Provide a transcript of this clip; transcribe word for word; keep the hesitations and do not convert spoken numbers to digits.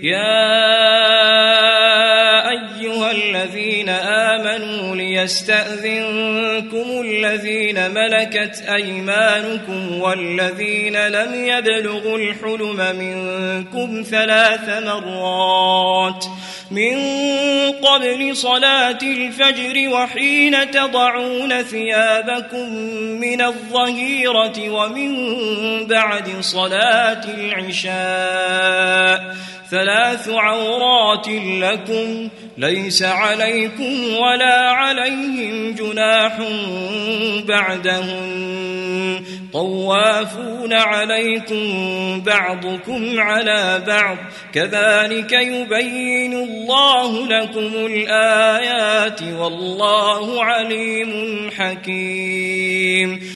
يا أيها الذين آمنوا ليستأذنكم الذين ملكت أيمانكم والذين لم يبلغوا الحلم منكم ثلاث مرات من قبل صلاة الفجر وحين تضعون ثيابكم من الظهيرة ومن بعد صلاة العشاء ثلاث عورات لكم ليس عليكم ولا عليهم جناح بعدهن طوافون عليكم بعضكم على بعض كذلك يبين الله لكم الآيات والله عليم حكيم.